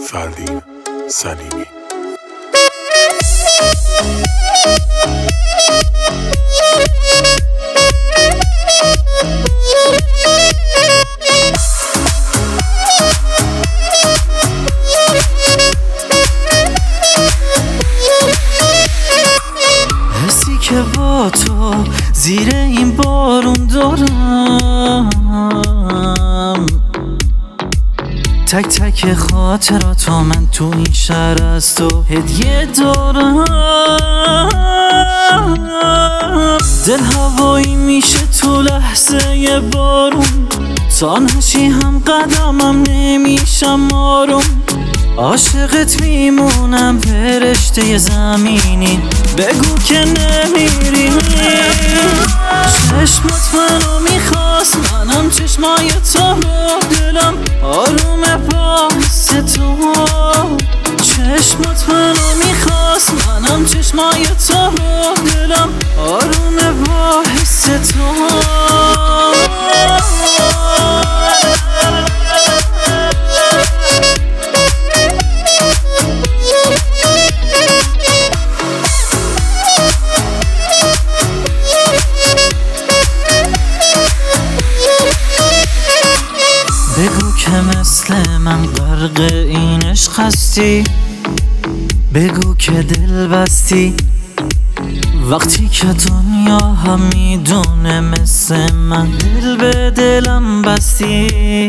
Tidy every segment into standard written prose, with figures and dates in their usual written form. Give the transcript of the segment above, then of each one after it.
فردین سلیمی. حسی که با تو زیر این بارون دارم، تک تک خاطراتو من تو این شهر از تو هدیه دارم. دل هوایی میشه تو لحظه بارون، تا نشی هم قدمم نمیشم آروم. عاشقت میمونم فرشته زمینی، بگو که نمیری. چشمات منو میخواست، منم چشمای تو رو، دلم آرومه با حس تو. چشمات منو میخواست، منم چشمای تو رو، دلم آرومه با حس تو. بگو که مثل من غرق این عشق هستی، بگو که دل بستی وقتی که دنیا هم میدونه مثل من دل به دلم بستی.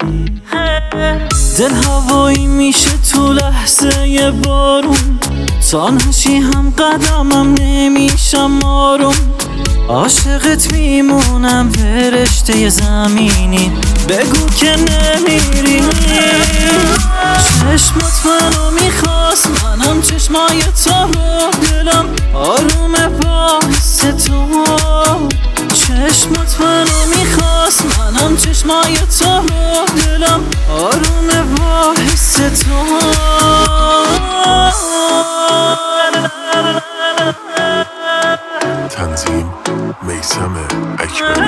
دل هوایی میشه تو لحظه بارون، تا نشی هم قدمم نمیشم آروم. عاشقت میمونم فرشته زمینی، بگو که نمیری. چشمات منو میخواست، منم چشمای تو رو، دلم آرومه با حس تو. چشمات منو میخواست، منم چشمای تو رو، دلم آرومه با حس تو. تنظیم میثم اکبری.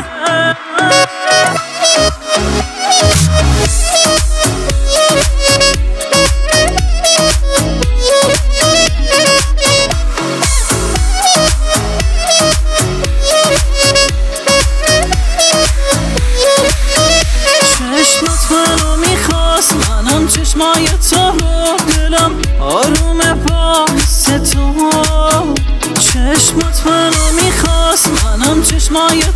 چشمات منو میخواست، منم چشمای تو رو، دلم آرومه با حس تو. چشمات منو میخواست، منم چشمای